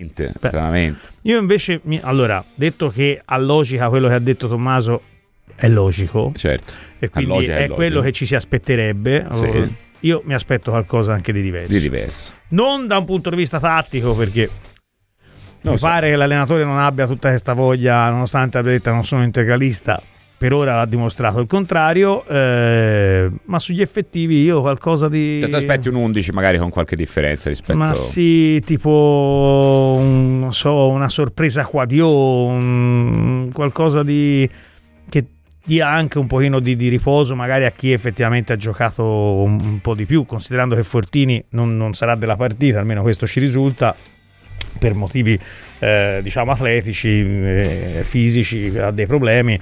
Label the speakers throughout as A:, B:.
A: stranamente.
B: Io invece, allora, detto che a logica quello che ha detto Tommaso è logico,
A: certo,
B: e quindi è quello che ci si aspetterebbe,
A: sì.
B: Io mi aspetto qualcosa anche di diverso. Non da un punto di vista tattico, perché pare che l'allenatore non abbia tutta questa voglia, nonostante abbia detto non sono integralista. Per ora ha dimostrato il contrario, ma sugli effettivi io qualcosa di...
A: Cioè, ti aspetti un 11 magari con qualche differenza rispetto...
B: Ma sì, tipo, non so, una sorpresa Quadio, qualcosa di... che dia anche un pochino di riposo magari a chi effettivamente ha giocato un po' di più, considerando che Fortini non sarà della partita, almeno questo ci risulta, per motivi diciamo atletici, fisici, ha dei problemi.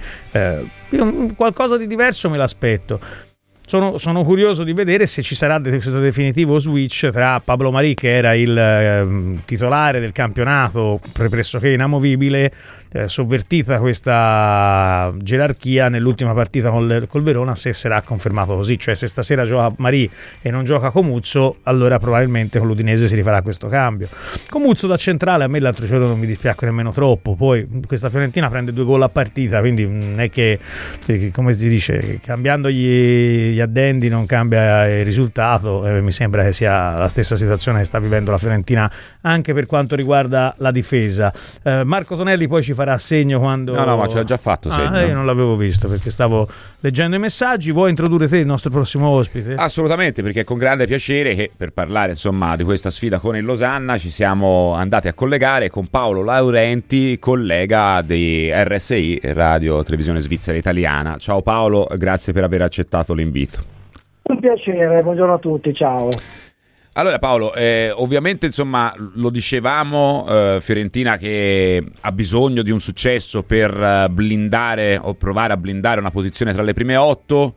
B: Io qualcosa di diverso me l'aspetto. Sono curioso di vedere se ci sarà questo definitivo switch tra Pablo Marí, che era il titolare del campionato pressoché inamovibile, sovvertita questa gerarchia nell'ultima partita col Verona, se sarà confermato così, cioè se stasera gioca Marí e non gioca Comuzzo, allora probabilmente con l'Udinese si rifarà questo cambio. Comuzzo da centrale a me l'altro giorno non mi dispiace nemmeno troppo, poi questa Fiorentina prende 2 gol a partita, quindi non è che come si dice, cambiando gli addendi non cambia il risultato. Mi sembra che sia la stessa situazione che sta vivendo la Fiorentina anche per quanto riguarda la difesa. Marco Tonelli poi ci farà segno quando...
A: No, ma ce l'ha già fatto segno.
B: Io non l'avevo visto perché stavo leggendo i messaggi. Vuoi introdurre te il nostro prossimo ospite?
A: Assolutamente, perché è con grande piacere che per parlare insomma di questa sfida con il Losanna ci siamo andati a collegare con Paolo Laurenti, collega di RSI, Radio Televisione Svizzera Italiana. Ciao Paolo, grazie per aver accettato l'invito.
C: Un piacere, buongiorno a tutti, ciao.
A: Allora Paolo, ovviamente insomma lo dicevamo, Fiorentina che ha bisogno di un successo per blindare o provare a blindare una posizione tra le prime 8,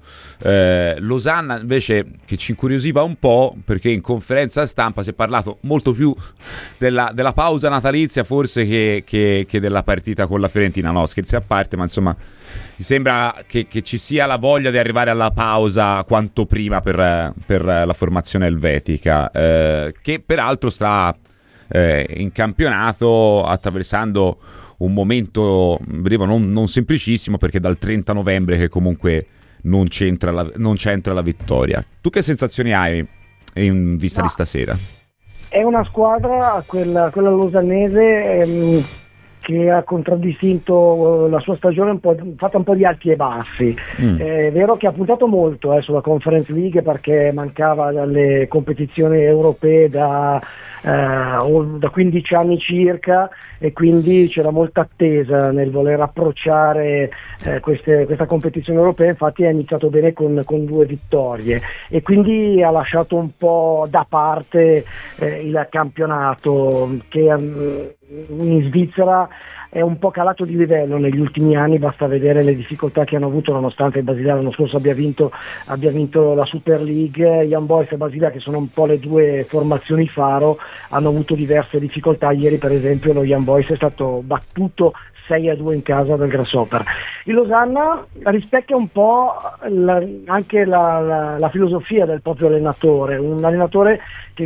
A: Losanna invece che ci incuriosiva un po' perché in conferenza stampa si è parlato molto più della pausa natalizia forse che della partita con la Fiorentina. No, scherzi a parte, ma insomma mi sembra che ci sia la voglia di arrivare alla pausa quanto prima per la formazione elvetica, che peraltro sta in campionato attraversando un momento non semplicissimo, perché dal 30 novembre che comunque non c'entra la vittoria. Tu che sensazioni hai in vista di stasera?
C: È una squadra, quella losannese, che ha contraddistinto la sua stagione fatta un po' di alti e bassi. È vero che ha puntato molto sulla Conference League, perché mancava dalle competizioni europee da 15 anni circa, e quindi c'era molta attesa nel voler approcciare questa competizione europea. Infatti ha iniziato bene con 2 vittorie e quindi ha lasciato un po' da parte il campionato, che in Svizzera è un po' calato di livello negli ultimi anni. Basta vedere le difficoltà che hanno avuto, nonostante il Basilea l'anno scorso abbia vinto la Super League. Young Boys e Basilea, che sono un po' le 2 formazioni faro, hanno avuto diverse difficoltà. Ieri per esempio lo Young Boys è stato battuto 6-2 in casa del Grasshopper. Il Losanna rispecchia un po' anche la filosofia del proprio allenatore, un allenatore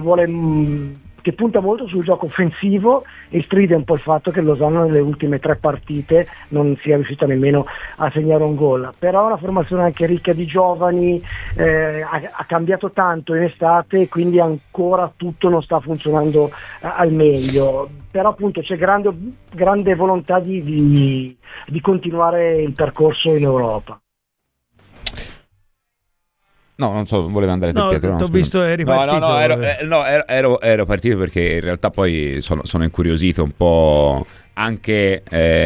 C: che punta molto sul gioco offensivo, e stride un po' il fatto che il Losanna nelle ultime 3 partite non sia riuscita nemmeno a segnare un gol. Però è una formazione anche ricca di giovani, ha cambiato tanto in estate, e quindi ancora tutto non sta funzionando al meglio. Però appunto c'è grande volontà di continuare il percorso in Europa.
A: No, non so, voleva andare te, Pietro?
B: T'ho visto, eri partito.
A: Ero partito perché in realtà poi sono incuriosito un po' anche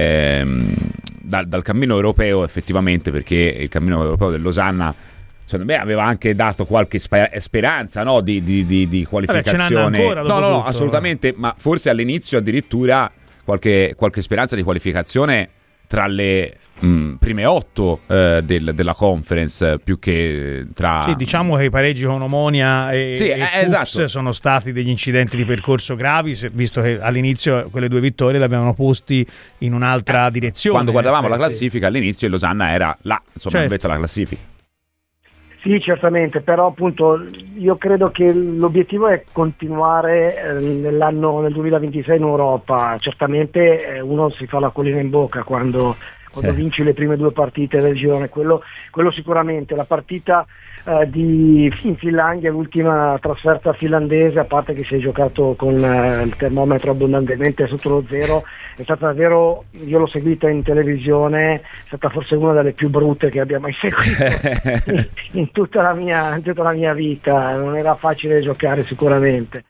A: dal cammino europeo, effettivamente, perché il cammino europeo del Losanna secondo me aveva anche dato qualche speranza, no? di qualificazione.
B: Vabbè,
A: No, assolutamente, ma forse all'inizio addirittura qualche speranza di qualificazione tra le prime 8 della conference, più che tra...
B: Sì, diciamo che i pareggi con Omonia e
A: esatto,
B: sono stati degli incidenti di percorso gravi, visto che all'inizio quelle 2 vittorie le avevano posti in un'altra direzione.
A: Quando guardavamo la classifica all'inizio il Losanna era là, insomma,
B: certo,
A: in vetta alla classifica.
C: Sì, certamente, però appunto io credo che l'obiettivo è continuare nel 2026 in Europa. Certamente uno si fa la collina in bocca quando vinci le prime 2 partite del girone, quello sicuramente. La partita in Finlandia, l'ultima trasferta finlandese, a parte che si è giocato con il termometro abbondantemente sotto lo zero, è stata davvero, io l'ho seguita in televisione, è stata forse una delle più brutte che abbia mai seguito in tutta la mia vita. Non era facile giocare sicuramente.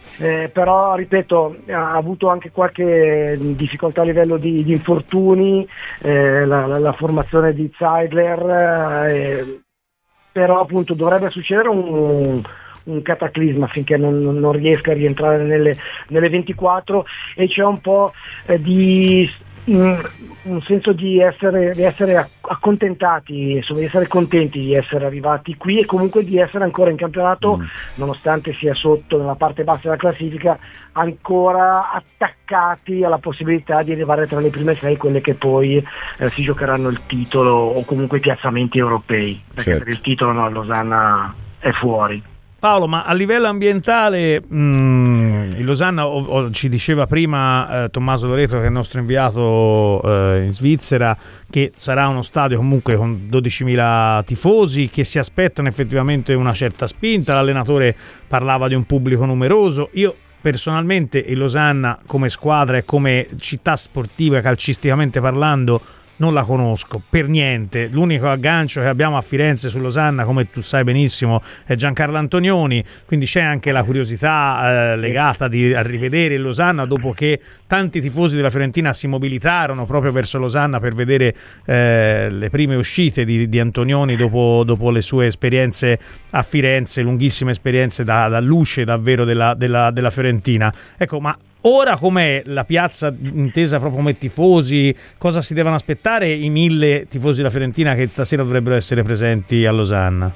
C: Però ripeto, ha avuto anche qualche difficoltà a livello di infortuni, la formazione di Zeidler, però appunto dovrebbe succedere un cataclisma finché non riesca a rientrare nelle 24, e c'è un po' di un senso di essere accontentati, insomma, di essere contenti di essere arrivati qui e comunque di essere ancora in campionato, nonostante sia sotto nella parte bassa della classifica, ancora attaccati alla possibilità di arrivare tra le prime 6, quelle che poi si giocheranno il titolo o comunque i piazzamenti europei, perché per il titolo a Losanna è fuori.
B: Paolo, ma a livello ambientale, il Losanna, ci diceva prima Tommaso Loreto, che è il nostro inviato in Svizzera, che sarà uno stadio comunque con 12.000 tifosi che si aspettano effettivamente una certa spinta. L'allenatore parlava di un pubblico numeroso. Io personalmente il Losanna come squadra e come città sportiva, calcisticamente parlando, non la conosco per niente. L'unico aggancio che abbiamo a Firenze su Losanna, come tu sai benissimo, è Giancarlo Antonioni, quindi c'è anche la curiosità legata a rivedere il Losanna, dopo che tanti tifosi della Fiorentina si mobilitarono proprio verso Losanna per vedere le prime uscite di Antonioni dopo le sue esperienze a Firenze, lunghissime esperienze da luce davvero della Fiorentina. Ecco, ma ora com'è la piazza intesa proprio come tifosi? Cosa si devono aspettare i 1.000 tifosi della Fiorentina che stasera dovrebbero essere presenti a Losanna?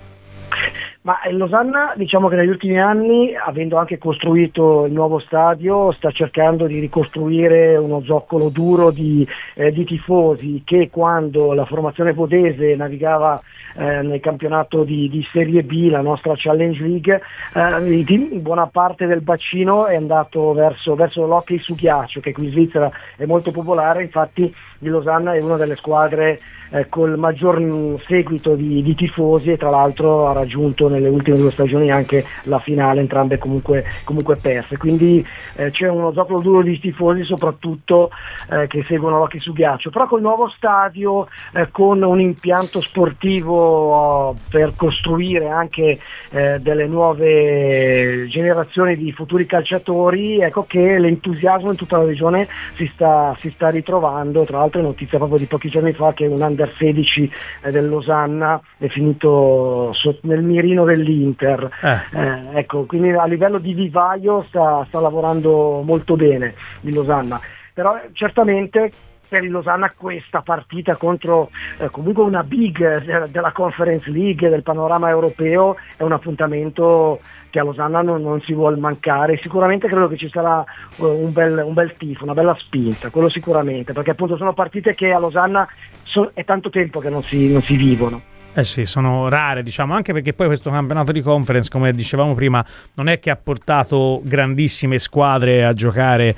C: Ma il Losanna, diciamo che negli ultimi anni, avendo anche costruito il nuovo stadio, sta cercando di ricostruire uno zoccolo duro di tifosi che, quando la formazione vodese navigava nel campionato di Serie B, la nostra Challenge League, buona parte del bacino è andato verso l'hockey su ghiaccio, che qui in Svizzera è molto popolare. Infatti il Losanna è una delle squadre col maggior seguito di tifosi, e tra l'altro ha raggiunto nelle ultime 2 stagioni anche la finale, entrambe comunque perse. Quindi c'è uno zoccolo duro di tifosi, soprattutto che seguono l'hockey su ghiaccio, però col nuovo stadio, con un impianto sportivo per costruire anche delle nuove generazioni di futuri calciatori, ecco che l'entusiasmo in tutta la regione si sta ritrovando. Tra l'altro è notizia proprio di pochi giorni fa che un under 16 del Losanna è finito nel mirino dell'Inter. Ecco, quindi a livello di vivaio sta lavorando molto bene il Losanna, però certamente per il Losanna questa partita contro comunque una big della Conference League, del panorama europeo, è un appuntamento che a Losanna non si vuol mancare. Sicuramente credo che ci sarà un bel tifo, una bella spinta, quello sicuramente, perché appunto sono partite che a Losanna è tanto tempo che non si vivono.
B: Sì, sono rare, diciamo, anche perché poi questo campionato di Conference, come dicevamo prima, non è che ha portato grandissime squadre a giocare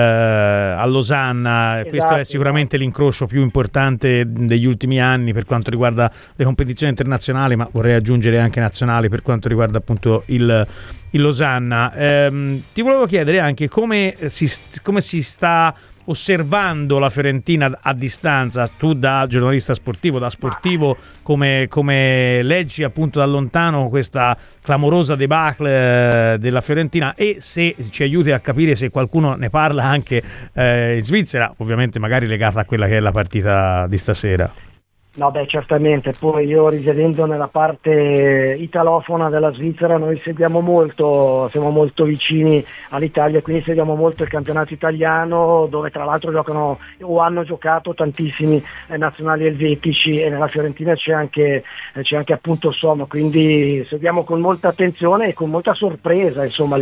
B: a Losanna. Esatto, questo è sicuramente l'incrocio più importante degli ultimi anni per quanto riguarda le competizioni internazionali, ma vorrei aggiungere anche nazionali per quanto riguarda appunto il Losanna. Ti volevo chiedere anche come si sta osservando la Fiorentina a distanza, tu da giornalista sportivo, da sportivo, come leggi appunto da lontano questa clamorosa debacle della Fiorentina, e se ci aiuti a capire se qualcuno ne parla anche in Svizzera, ovviamente magari legata a quella che è la partita di stasera.
C: No, certamente. Poi io, risiedendo nella parte italofona della Svizzera, noi seguiamo molto, siamo molto vicini all'Italia, quindi seguiamo molto il campionato italiano, dove tra l'altro giocano o hanno giocato tantissimi nazionali elvetici, e nella Fiorentina c'è anche appunto Somma, quindi seguiamo con molta attenzione e con molta sorpresa, insomma,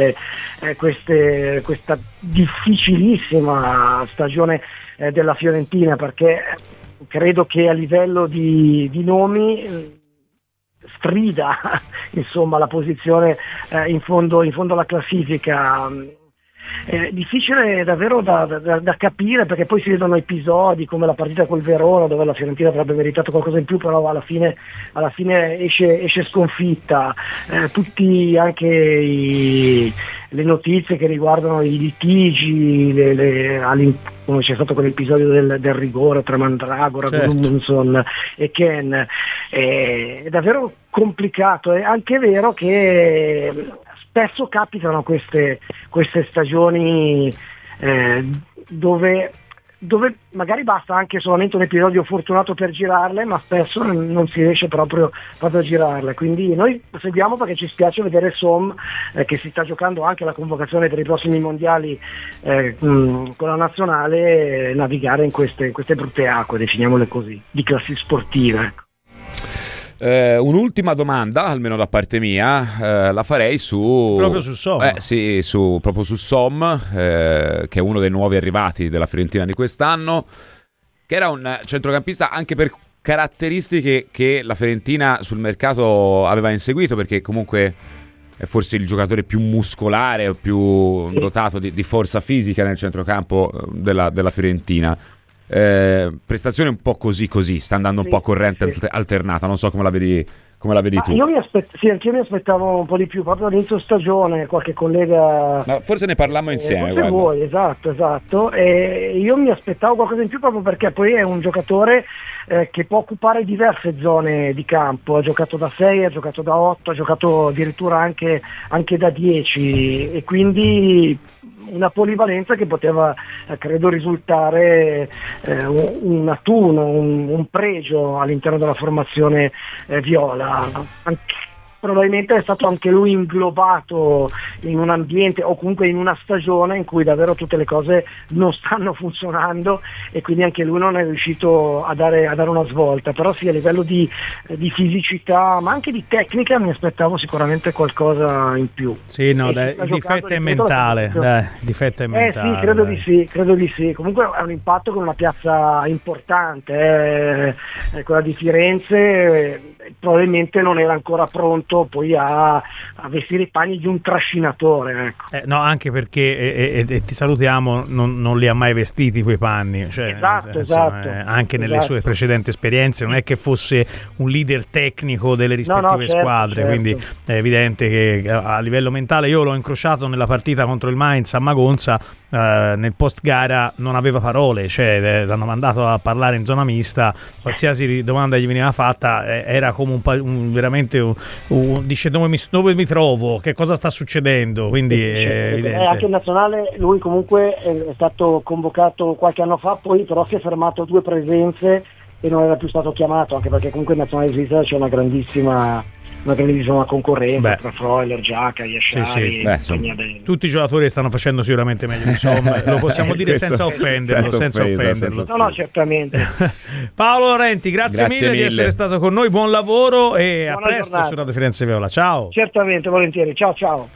C: questa difficilissima stagione della Fiorentina, perché credo che a livello di nomi strida insomma la posizione in fondo alla classifica. È difficile davvero da capire, perché poi si vedono episodi come la partita col Verona dove la Fiorentina avrebbe meritato qualcosa in più, però alla fine esce sconfitta. Tutti anche le notizie che riguardano i litigi, come c'è stato quell'episodio del rigore tra Mandragora, Gudmundsson e Ken, è davvero complicato. È anche vero che spesso capitano queste stagioni dove magari basta anche solamente un episodio fortunato per girarle, ma spesso non si riesce proprio a girarle. Quindi noi seguiamo, perché ci spiace vedere Som che si sta giocando anche la convocazione per i prossimi mondiali con la nazionale, navigare in queste brutte acque, definiamole così, di classi sportive.
A: Un'ultima domanda, almeno da parte mia, la farei
B: proprio su Som.
A: Sì, proprio su Som, che è uno dei nuovi arrivati della Fiorentina di quest'anno, che era un centrocampista anche per caratteristiche che la Fiorentina sul mercato aveva inseguito, perché comunque è forse il giocatore più muscolare o più dotato di forza fisica nel centrocampo della Fiorentina. Prestazione un po' così, sta andando un po' a corrente alternata, non so come la vedi tu.
C: Io anch'io mi aspettavo un po' di più, proprio all'inizio stagione, qualche collega...
A: No, forse ne parlammo insieme.
C: Forse voi, esatto. E io mi aspettavo qualcosa in più, proprio perché poi è un giocatore che può occupare diverse zone di campo. Ha giocato da 6, ha giocato da 8, ha giocato addirittura anche da 10, e quindi una polivalenza che poteva, credo, risultare un atuno, un pregio all'interno della formazione viola. Probabilmente è stato anche lui inglobato in un ambiente, o comunque in una stagione in cui davvero tutte le cose non stanno funzionando, e quindi anche lui non è riuscito a dare una svolta. Però sì, a livello di fisicità, ma anche di tecnica, mi aspettavo sicuramente qualcosa in più.
B: Sì, no, il difetto è mentale.
C: Sì, credo di sì. Comunque è un impatto con una piazza importante, quella di Firenze, probabilmente non era ancora pronto poi a vestire i panni di un trascinatore, ecco.
B: No, anche perché ti salutiamo, non li ha mai vestiti quei panni, cioè,
C: esatto.
B: Anche nelle sue precedenti esperienze non è che fosse un leader tecnico delle rispettive squadre, certo. Quindi è evidente che a livello mentale, io l'ho incrociato nella partita contro il Mainz a Magonza, nel post gara non aveva parole, cioè l'hanno mandato a parlare in zona mista, qualsiasi domanda gli veniva fatta era come veramente dice dove mi trovo, che cosa sta succedendo, quindi è evidente.
C: Anche in nazionale lui comunque è stato convocato qualche anno fa, poi però si è fermato a 2 presenze e non era più stato chiamato, anche perché comunque in nazionale svizzera c'è una grandissima concorrenza tra Freuler, Giaca, Yashari,
B: tutti i giocatori stanno facendo sicuramente meglio, insomma, lo possiamo dire senza offenderlo.
C: No, certamente.
B: Paolo Laurenti, grazie mille di essere stato con noi, buon lavoro e
C: buona
B: a presto
C: giornata
B: su Radio Firenze Viola. Ciao.
C: Certamente, volentieri. Ciao.